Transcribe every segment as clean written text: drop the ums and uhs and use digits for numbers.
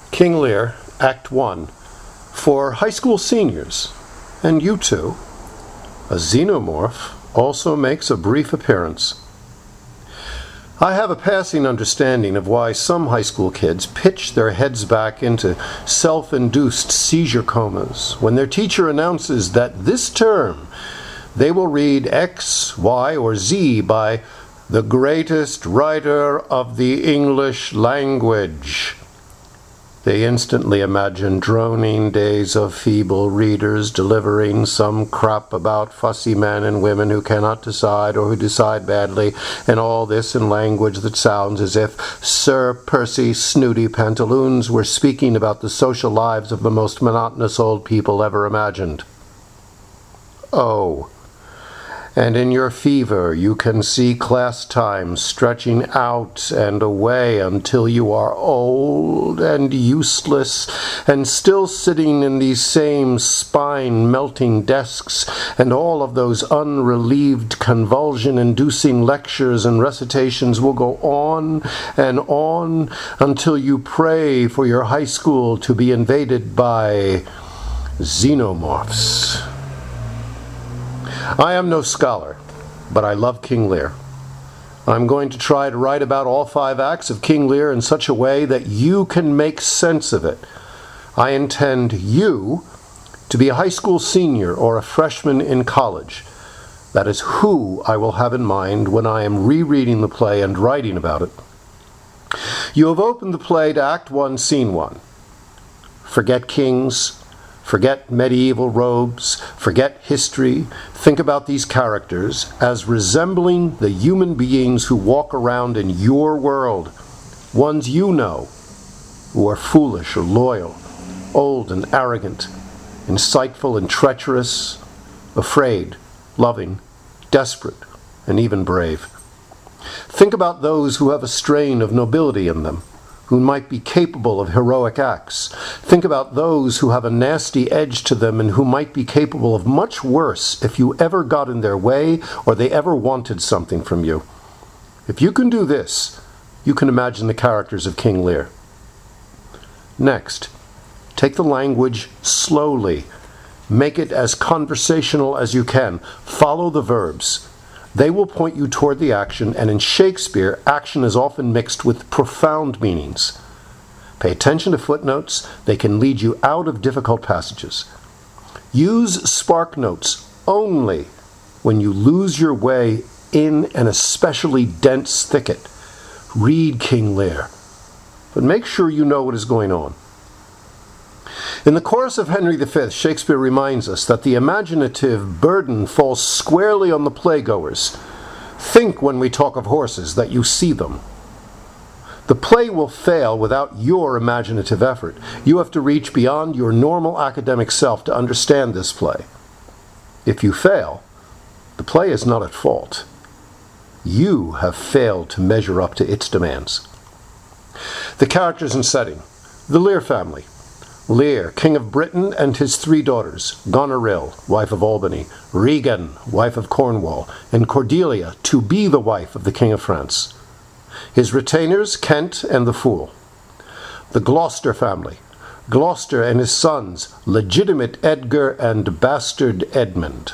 King Lear, Act 1. For high school seniors, and you too, a xenomorph also makes a brief appearance. I have a passing understanding of why some high school kids pitch their heads back into self-induced seizure comas when their teacher announces that this term they will read X, Y, or Z by the greatest writer of the English language. They instantly imagine droning days of feeble readers delivering some crap about fussy men and women who cannot decide or who decide badly, and all this in language that sounds as if Sir Percy Snooty Pantaloons were speaking about the social lives of the most monotonous old people ever imagined. Oh, and in your fever you can see class time stretching out and away until you are old and useless and still sitting in these same spine-melting desks, and all of those unrelieved convulsion-inducing lectures and recitations will go on and on until you pray for your high school to be invaded by xenomorphs. I am no scholar, but I love King Lear. I'm going to try to write about all 5 acts of King Lear in such a way that you can make sense of it. I intend you to be a high school senior or a freshman in college. That is who I will have in mind when I am rereading the play and writing about it. You have opened the play to Act 1, Scene 1. Forget kings. Forget medieval robes, forget history. Think about these characters as resembling the human beings who walk around in your world, ones you know, who are foolish or loyal, old and arrogant, insightful and treacherous, afraid, loving, desperate, and even brave. Think about those who have a strain of nobility in them, who might be capable of heroic acts. Think about those who have a nasty edge to them and who might be capable of much worse if you ever got in their way or they ever wanted something from you. If you can do this, you can imagine the characters of King Lear. Next, take the language slowly. Make it as conversational as you can. Follow the verbs. They will point you toward the action, and in Shakespeare, action is often mixed with profound meanings. Pay attention to footnotes. They can lead you out of difficult passages. Use spark notes only when you lose your way in an especially dense thicket. Read King Lear, but make sure you know what is going on. In the chorus of Henry V, Shakespeare reminds us that the imaginative burden falls squarely on the playgoers. Think when we talk of horses that you see them. The play will fail without your imaginative effort. You have to reach beyond your normal academic self to understand this play. If you fail, the play is not at fault. You have failed to measure up to its demands. The characters and setting. The Lear family. Lear, King of Britain, and his 3 daughters, Goneril, wife of Albany, Regan, wife of Cornwall, and Cordelia, to be the wife of the King of France. His retainers, Kent and the Fool. The Gloucester family, Gloucester and his sons, legitimate Edgar and bastard Edmund.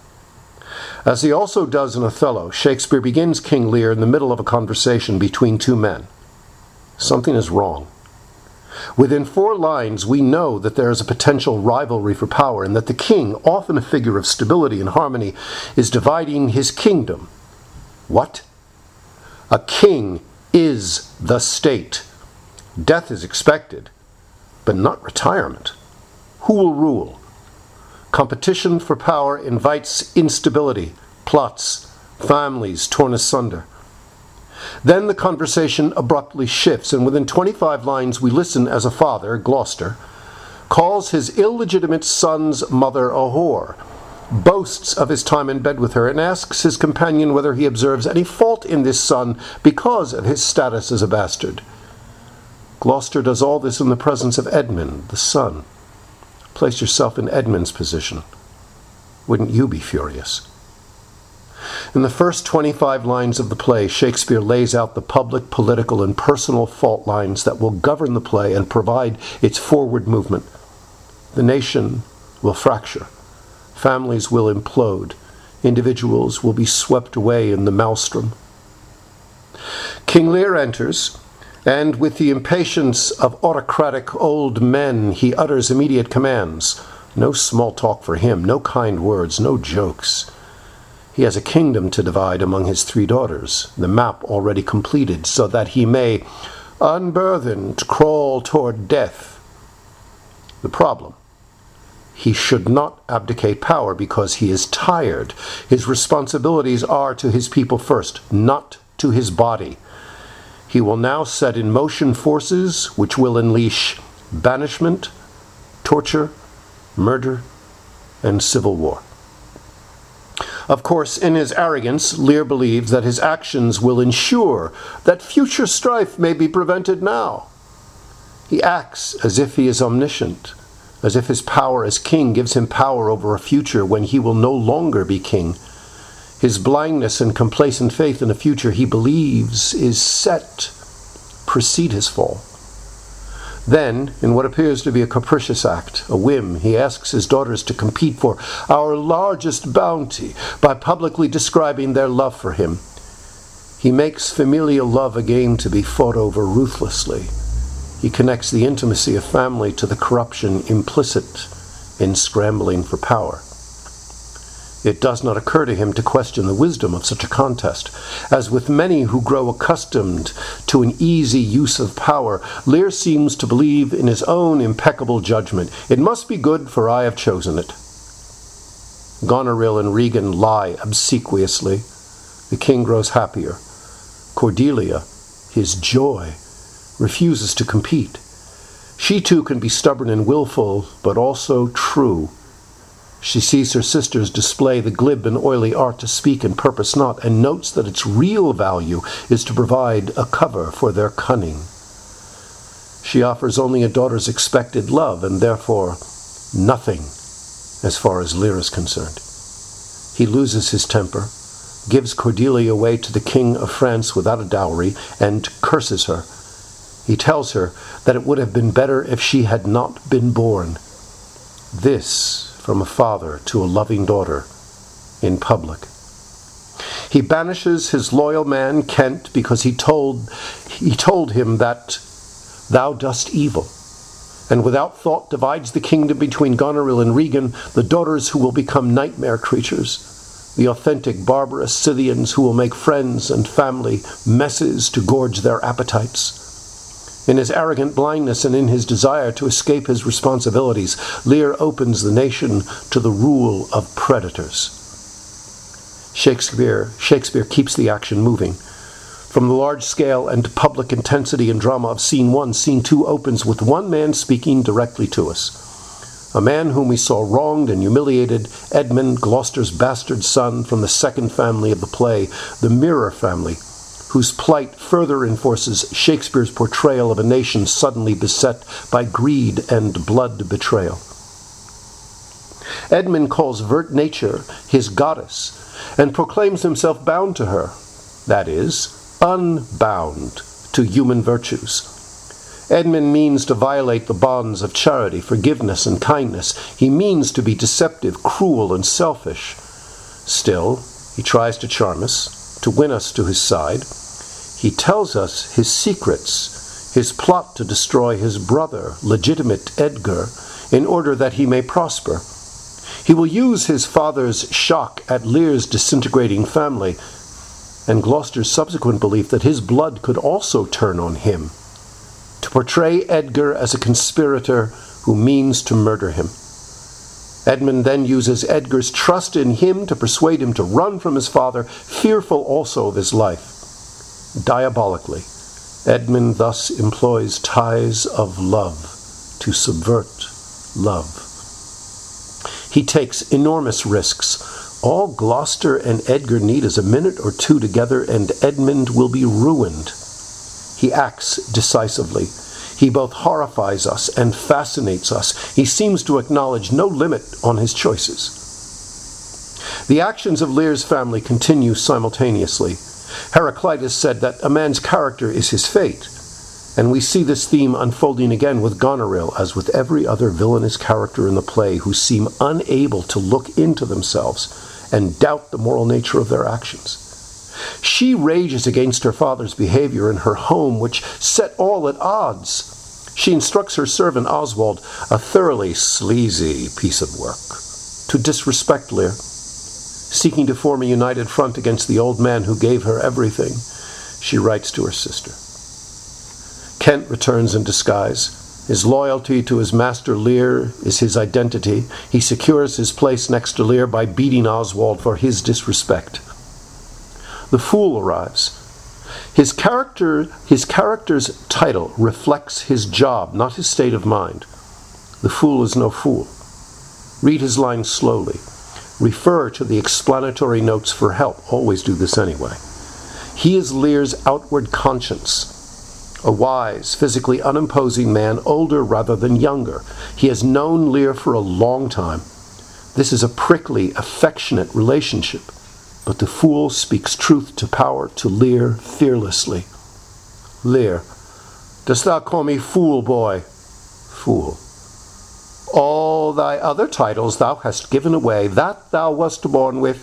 As he also does in Othello, Shakespeare begins King Lear in the middle of a conversation between 2 men. Something is wrong. Within 4 lines, we know that there is a potential rivalry for power and that the king, often a figure of stability and harmony, is dividing his kingdom. What? A king is the state. Death is expected, but not retirement. Who will rule? Competition for power invites instability, plots, families torn asunder. Then the conversation abruptly shifts, and within 25 lines we listen as a father, Gloucester, calls his illegitimate son's mother a whore, boasts of his time in bed with her, and asks his companion whether he observes any fault in this son because of his status as a bastard. Gloucester does all this in the presence of Edmund, the son. Place yourself in Edmund's position. Wouldn't you be furious? In the first 25 lines of the play, Shakespeare lays out the public, political, and personal fault lines that will govern the play and provide its forward movement. The nation will fracture. Families will implode. Individuals will be swept away in the maelstrom. King Lear enters, and with the impatience of autocratic old men, he utters immediate commands. No small talk for him, no kind words, no jokes. He has a kingdom to divide among his 3 daughters, the map already completed, so that he may, unburthened, crawl toward death. The problem: he should not abdicate power because he is tired. His responsibilities are to his people first, not to his body. He will now set in motion forces which will unleash banishment, torture, murder, and civil war. Of course, in his arrogance, Lear believes that his actions will ensure that future strife may be prevented now. He acts as if he is omniscient, as if his power as king gives him power over a future when he will no longer be king. His blindness and complacent faith in a future he believes is set precede his fall. Then, in what appears to be a capricious act, a whim, he asks his daughters to compete for our largest bounty by publicly describing their love for him. He makes familial love a game to be fought over ruthlessly. He connects the intimacy of family to the corruption implicit in scrambling for power. It does not occur to him to question the wisdom of such a contest. As with many who grow accustomed to an easy use of power, Lear seems to believe in his own impeccable judgment. It must be good, for I have chosen it. Goneril and Regan lie obsequiously. The king grows happier. Cordelia, his joy, refuses to compete. She too can be stubborn and willful, but also true. She sees her sisters display the glib and oily art to speak and purpose not, and notes that its real value is to provide a cover for their cunning. She offers only a daughter's expected love, and therefore nothing as far as Lear is concerned. He loses his temper, gives Cordelia away to the King of France without a dowry, and curses her. He tells her that it would have been better if she had not been born. This from a father to a loving daughter in public. He banishes his loyal man Kent because he told him that thou dost evil, and without thought divides the kingdom between Goneril and Regan, the daughters who will become nightmare creatures, the authentic barbarous Scythians who will make friends and family messes to gorge their appetites. In his arrogant blindness and in his desire to escape his responsibilities, Lear opens the nation to the rule of predators. Shakespeare keeps the action moving. From the large scale and public intensity and drama of Scene 1, Scene 2 opens with one man speaking directly to us. A man whom we saw wronged and humiliated, Edmund, Gloucester's bastard son from the second family of the play, the Mirror family, whose plight further enforces Shakespeare's portrayal of a nation suddenly beset by greed and blood betrayal. Edmund calls nature his goddess and proclaims himself bound to her, that is, unbound to human virtues. Edmund means to violate the bonds of charity, forgiveness, and kindness. He means to be deceptive, cruel, and selfish. Still, he tries to charm us, to win us to his side. He tells us his secrets, his plot to destroy his brother, legitimate Edgar, in order that he may prosper. He will use his father's shock at Lear's disintegrating family and Gloucester's subsequent belief that his blood could also turn on him, to portray Edgar as a conspirator who means to murder him. Edmund then uses Edgar's trust in him to persuade him to run from his father, fearful also of his life. Diabolically, Edmund thus employs ties of love to subvert love. He takes enormous risks. All Gloucester and Edgar need is a minute or two together, and Edmund will be ruined. He acts decisively. He both horrifies us and fascinates us. He seems to acknowledge no limit on his choices. The actions of Lear's family continue simultaneously. Heraclitus said that a man's character is his fate, and we see this theme unfolding again with Goneril, as with every other villainous character in the play who seem unable to look into themselves and doubt the moral nature of their actions. She rages against her father's behavior in her home, which set all at odds. She instructs her servant Oswald, a thoroughly sleazy piece of work, to disrespect Lear. Seeking to form a united front against the old man who gave her everything, she writes to her sister. Kent returns in disguise. His loyalty to his master Lear is his identity. He secures his place next to Lear by beating Oswald for his disrespect. The fool arrives. His character's title reflects his job, not his state of mind. The fool is no fool. Read his lines slowly. Refer to the explanatory notes for help. Always do this anyway. He is Lear's outward conscience. A wise, physically unimposing man, older rather than younger. He has known Lear for a long time. This is a prickly, affectionate relationship. But the fool speaks truth to power to Lear fearlessly. Lear, dost thou call me fool, boy? Fool. All thy other titles thou hast given away, that thou wast born with.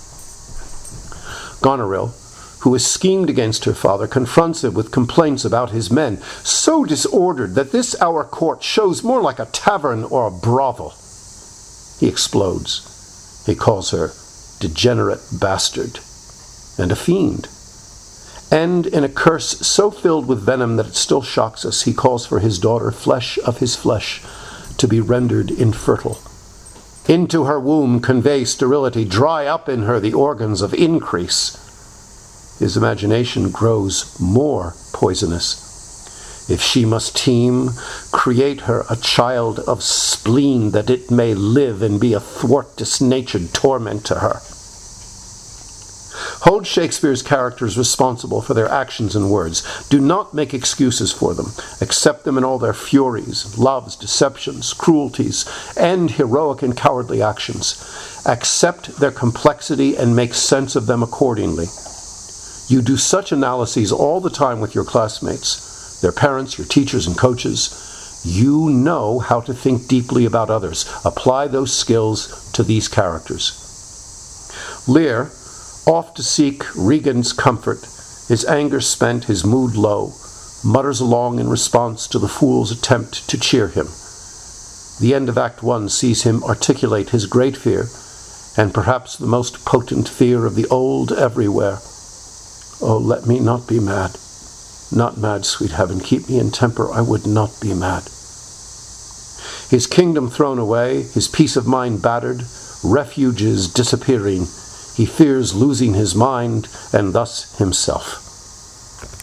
Goneril, who has schemed against her father, confronts him with complaints about his men, so disordered that this our court shows more like a tavern or a brothel. He explodes. He calls her degenerate bastard and a fiend. And in a curse so filled with venom that it still shocks us, he calls for his daughter, flesh of his flesh, to be rendered infertile. Into her womb convey sterility, dry up in her the organs of increase. His imagination grows more poisonous. If she must teem, create her a child of spleen, that it may live and be a thwart disnatured torment to her. Hold Shakespeare's characters responsible for their actions and words. Do not make excuses for them. Accept them in all their furies, loves, deceptions, cruelties, and heroic and cowardly actions. Accept their complexity and make sense of them accordingly. You do such analyses all the time with your classmates, their parents, your teachers and coaches. You know how to think deeply about others. Apply those skills to these characters. Lear, off to seek Regan's comfort, his anger spent, his mood low, mutters along in response to the fool's attempt to cheer him. The end of Act 1 sees him articulate his great fear, and perhaps the most potent fear of the old everywhere. Oh, let me not be mad. Not mad, sweet heaven. Keep me in temper. I would not be mad. His kingdom thrown away, his peace of mind battered, refuges disappearing. He fears losing his mind and thus himself.